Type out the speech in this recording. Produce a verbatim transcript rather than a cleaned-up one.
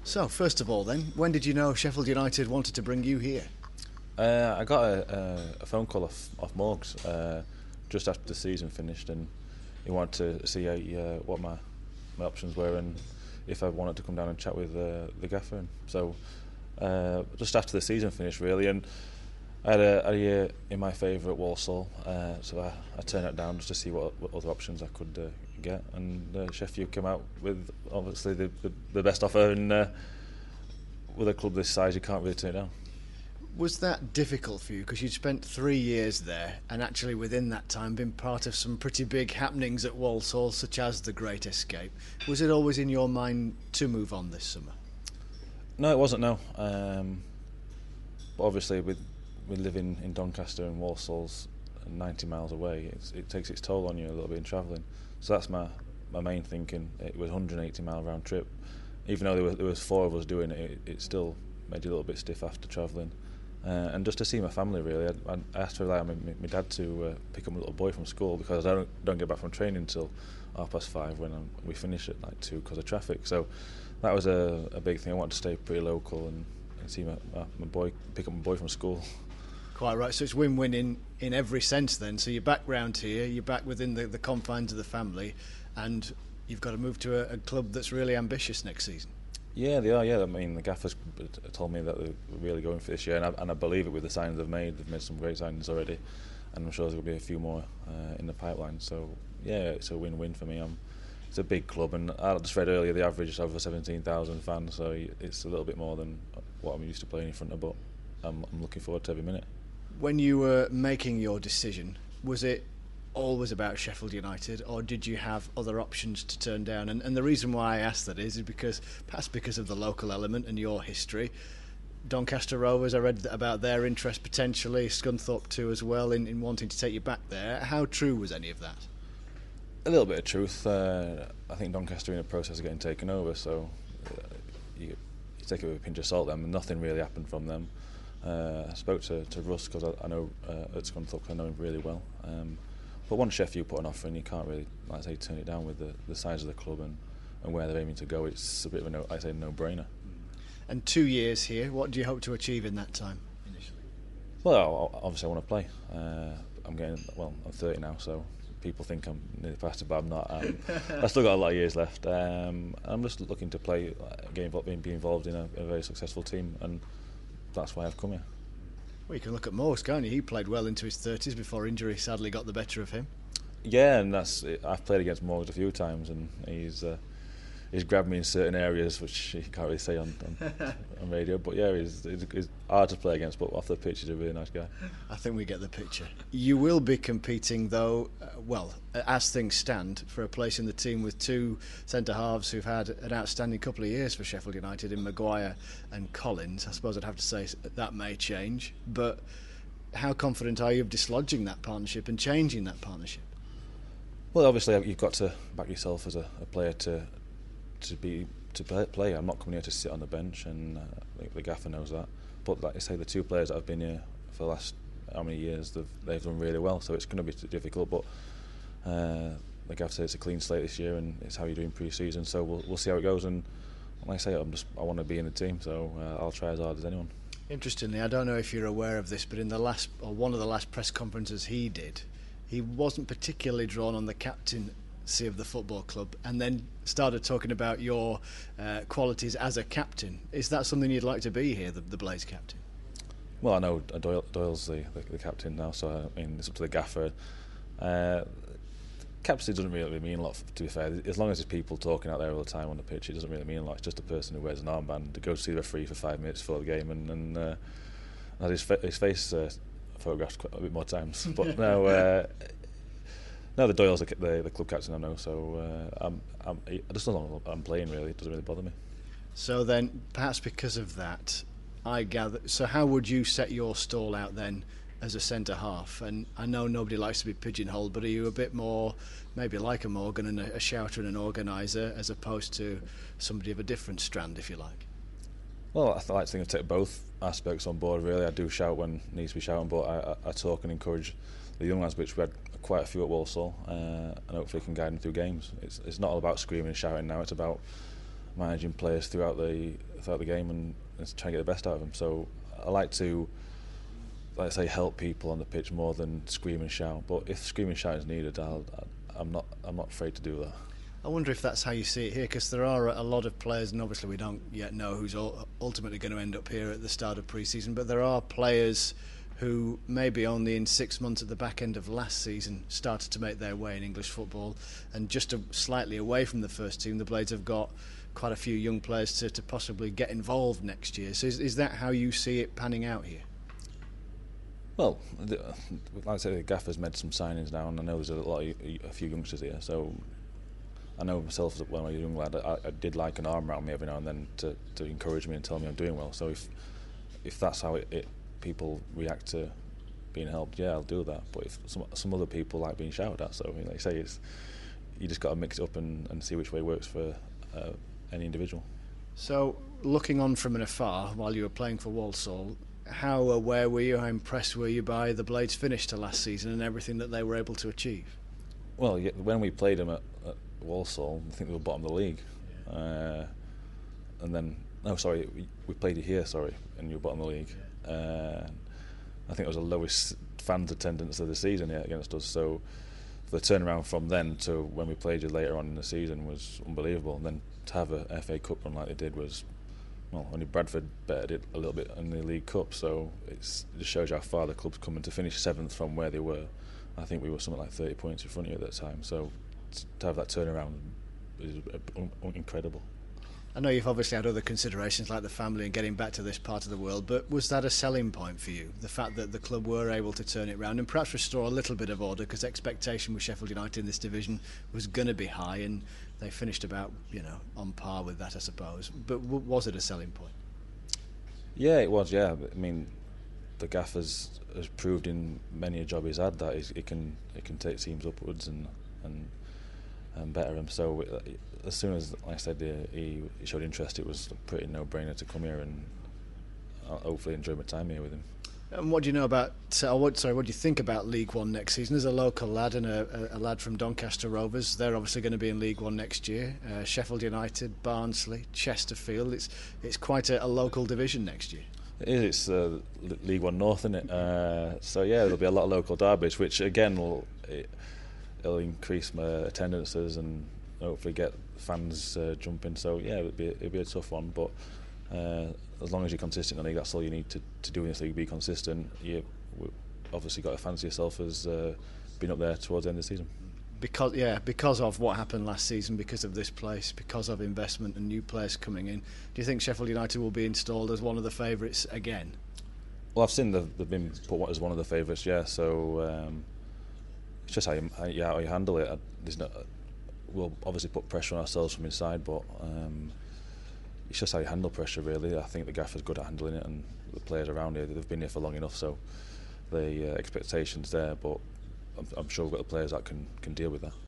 So, first of all, then, when did you know Sheffield United wanted to bring you here? Uh, I got a, a, a phone call off off Morgs uh, just after the season finished, and he wanted to see uh, what my my options were and if I wanted to come down and chat with uh, the gaffer. And so uh, just after the season finished, really, and I had a, a year in my favour at Walsall, uh, so I, I turned it down just to see what, what other options I could uh, get, and uh, Sheffield came out with obviously the, the, the best offer, and uh, with a club this size, you can't really turn it down. Was that difficult for you? Because you'd spent three years there and actually within that time been part of some pretty big happenings at Walsall, such as the Great Escape. Was it always in your mind to move on this summer? No, it wasn't, no. Um, but obviously with, with living in Doncaster and Walsall's ninety miles away, it's, it takes its toll on you a little bit in travelling. So that's my, my main thinking. It was a one hundred eighty mile round trip. Even though there was, there was four of us doing it, it, it still made you a little bit stiff after travelling. Uh, and just to see my family, really. I, I asked to rely on my, my dad to uh, pick up my little boy from school because I don't don't get back from training until half past five when I'm, we finish at like two because of traffic. So that was a, a big thing. I wanted to stay pretty local and, and see my, my, my boy pick up my boy from school. Quite right. So it's win-win in, in every sense then. So you're back round here, you're back within the, the confines of the family, and you've got to move to a, a club that's really ambitious next season. Yeah, they are. Yeah, I mean, the gaffers told me that they're really going for this year, and I, and I believe it with the signings they've made. They've made some great signings already, and I'm sure there's going to be a few more uh, in the pipeline. So, yeah, it's a win-win for me. I'm, it's a big club, and I just read earlier the average is over seventeen thousand fans, so it's a little bit more than what I'm used to playing in front of, but I'm, I'm looking forward to every minute. When you were making your decision, was it always about Sheffield United, or did you have other options to turn down? And, and the reason why I ask that is, is because perhaps because of the local element and your history. Doncaster Rovers, I read about their interest potentially, Scunthorpe too as well, in, in wanting to take you back there. How true was any of that? A little bit of truth. Uh, I think Doncaster are in the process of getting taken over, so uh, you, you take it with a pinch of salt. Then nothing really happened from them. Uh, I spoke to, to Russ because I, I know uh, at Scunthorpe, I know him really well. Um, But once Sheffield put an offer in, you can't really, like I say, turn it down with the, the size of the club and, and where they're aiming to go. It's a bit of a, no, I say, no-brainer. And two years here, what do you hope to achieve in that time initially? Well, obviously I want to play. Uh, I'm getting, well, I'm thirty now, so people think I'm nearly past it, but I'm not. Um, I've still got a lot of years left. Um, I'm just looking to play, get involved, be involved in a, a very successful team, and that's why I've come here. Well, you can look at Morgs, can't you? He played well into his thirties before injury sadly got the better of him. Yeah, and that's I've played against Morgs a few times, and he's uh, he's grabbed me in certain areas which he can't really say on on, on radio. But yeah, he's, he's, he's hard to play against, but off the pitch he's a really nice guy. I think we get the picture. You will be competing, though, uh, well, as things stand, for a place in the team with two centre halves who've had an outstanding couple of years for Sheffield United in Maguire and Collins. I suppose I'd have to say that may change, but how confident are you of dislodging that partnership and changing that partnership? Well, obviously you've got to back yourself as a, a player to to be to play. I'm not coming here to sit on the bench, and uh, the, the gaffer knows that. But like I say, the two players that have been here for the last how many years, they've, they've done really well. So it's going to be difficult, but uh, the gaffer said it's a clean slate this year, and it's how you do in pre-season. So we'll we'll see how it goes. And like I say, I'm just I want to be in the team, so uh, I'll try as hard as anyone. Interestingly, I don't know if you're aware of this, but in the last or one of the last press conferences he did, he wasn't particularly drawn on the captaincy of the football club, and then started talking about your uh, qualities as a captain. Is that something you'd like to be here, the, the Blaze captain? Well, I know Doyle, Doyle's the, the, the captain now, so I mean it's up to the gaffer. Uh, captaincy doesn't really mean a lot, to be fair. As long as there's people talking out there all the time on the pitch, it doesn't really mean a lot. It's just a person who wears an armband to go to see the referee for five minutes before the game and, and uh, has his, fa- his face uh, photographed quite a bit more times. But no, uh, no, the Doyle's the, the, the club captain I know, so uh, I'm, I'm, just as long as I'm playing, really, it doesn't really bother me. So then, perhaps because of that, I gather. So how would you set your stall out then as a centre half? And I know nobody likes to be pigeonholed, but are you a bit more, maybe like a Morgan and a, a shouter and an organiser, as opposed to somebody of a different strand, if you like? Well, I like to think I take both aspects on board, really. I do shout when it needs to be shouting, but I, I, I talk and encourage the young lads, which we had quite a few at Walsall, uh, and hopefully can guide them through games. It's, it's not all about screaming and shouting now, it's about managing players throughout the throughout the game and, and try and get the best out of them. So I like to, like I say, help people on the pitch more than scream and shout. But if scream and shout is needed, I'll, I'm not I'm not afraid to do that. I wonder if that's how you see it here, because there are a lot of players, and obviously we don't yet know who's ultimately going to end up here at the start of pre-season, but there are players who maybe only in six months at the back end of last season started to make their way in English football, and just a, slightly away from the first team, the Blades have got quite a few young players to, to possibly get involved next year. So is, is that how you see it panning out here? Well, the, like I say, the Gaffer's made some signings now, and I know there's a lot of, a few youngsters here, so I know myself as when I was a young lad, I, I did like an arm around me every now and then to, to encourage me and tell me I'm doing well. So if if that's how it, it people react to being helped, yeah, I'll do that. But if some some other people like being shouted at, so like I say, it's you just got to mix it up and, and see which way works for uh, any individual. So looking on from an afar while you were playing for Walsall, how aware were you, how impressed were you by the Blades' finish to last season and everything that they were able to achieve? Well, yeah, when we played them at, at Walsall, I think they were bottom of the league. Yeah. Uh, and then, no, sorry, we, we played you here, sorry, and you were bottom of the league. Yeah. Uh, I think it was the lowest fans attendance of the season here against us. So the turnaround from then to when we played you later on in the season was unbelievable. And then to have a F A Cup run like they did was, well, only Bradford bettered it a little bit in the League Cup. So it's, it just shows you how far the club's coming to finish seventh from where they were. I think we were something like thirty points in front of you at that time. So to have that turnaround is incredible. I know you've obviously had other considerations like the family and getting back to this part of the world, but was that a selling point for you, the fact that the club were able to turn it round and perhaps restore a little bit of order, because expectation with Sheffield United in this division was going to be high, and they finished about, you know, on par with that, I suppose. But w- was it a selling point? Yeah, it was. Yeah, I mean, the Gaffer's has proved in many a job he's had that it can it can take teams upwards and and and better them. So it, as soon as, like I said, he, he showed interest, it was a pretty no-brainer to come here and I'll hopefully enjoy my time here with him. And what do you know about? Uh, what, sorry, what do you think about League One next season? As a local lad and a, a, a lad from Doncaster Rovers, they're obviously going to be in League One next year. Uh, Sheffield United, Barnsley, Chesterfield. It's it's quite a, a local division next year. It is. It's uh, League One North, isn't it? Uh, so yeah, there'll be a lot of local derbies, which again will it, it'll increase my attendances and hopefully get fans uh, jumping. So yeah, it'll be it'll be a tough one, but uh, as long as you're consistent in the league, that's all you need to, to do in this league. Be consistent. You obviously got to fancy yourself as uh, being up there towards the end of the season. Because yeah, because of what happened last season, because of this place, because of investment and new players coming in, do you think Sheffield United will be installed as one of the favourites again? Well, I've seen they've, they've been put as one of the favourites, yeah. So um, it's just how you, how, yeah, how you handle it. There's no, we'll obviously put pressure on ourselves from inside, but um, it's just how you handle pressure, really. I think the Gaffer's good at handling it, and the players around here, they've been here for long enough, so the uh, expectations there. But I'm, I'm sure we've got the players that can, can deal with that.